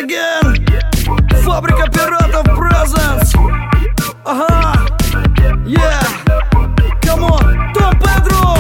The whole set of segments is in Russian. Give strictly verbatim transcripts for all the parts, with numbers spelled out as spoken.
again. Фабрика пиратов Presents. Ага, yeah. Come on, Дон Педро.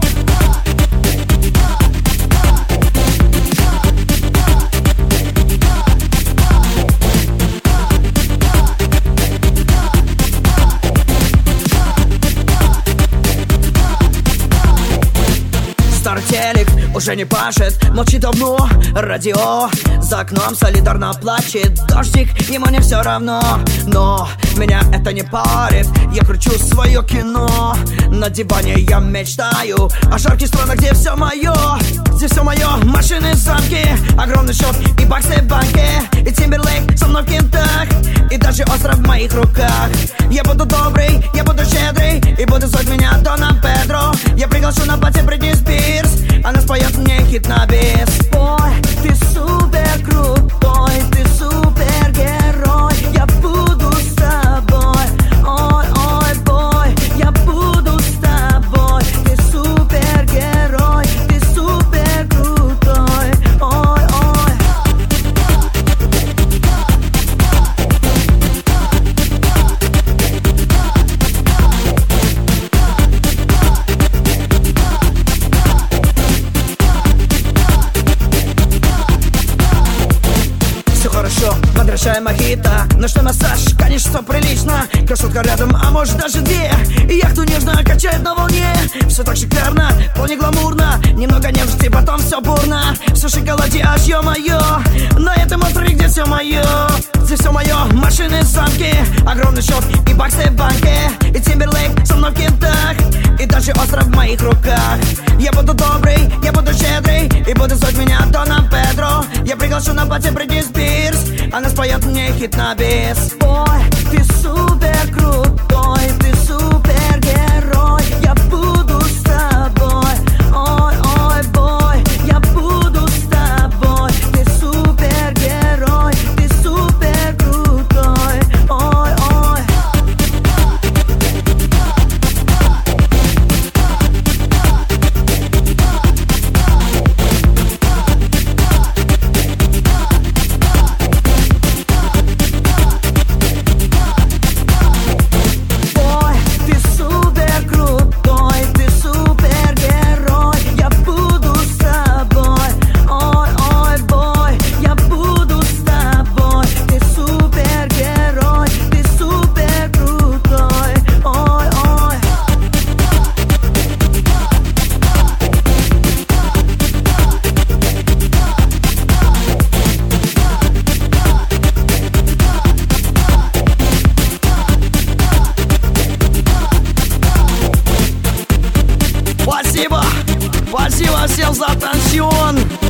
Старый телек уже не пашет, молчит давно радио. За окном солидарно плачет дождик, ему не все равно. Но меня это не парит, я кручу свое кино. На диване я мечтаю о жарких странах, где все мое. Здесь все мое, машины, замки, огромный счет и баксы в банке. И Тимберлейк со мной в кентах, и даже остров в моих руках. Я буду добрый, я буду щедрый, и буду звать меня Доном Педро. Я приглашу на пати Бритни Спирс, она споет мне хит на бис. Ой, ты супер крутой, ты супергерой. Я буду с тобой, ой, ой, бой. Я буду с тобой, ты супергерой, ты супер крутой, ой, ой. Все хорошо, возвращай мохито. Ночной массаж, конечно, все прилично. Красотка рядом, а может даже две. И яхту нежно качает на волне. Все так шикарно, вполне гламурно. Немного нежности, потом все бурно. Все в шоколаде, аж ё-моё. На этом острове, где все мое. Здесь все мое, машины, замки, огромный счет и баксы в банке. И Тимберлейк со мной в кентах, и даже остров в моих руках. Я буду добрый, я буду щедрый, и буду звать меня Доном Педро. Я приглашу на пати Бритни Спирс, она споет мне хит на бис. Ой, ты супер крутой, ты супергерой. Я буду с тобой, ой, ой, бой. Я буду с тобой, ты супергерой, ты супер крутой, ой, ой. Спасибо, спасибо всем за атtention.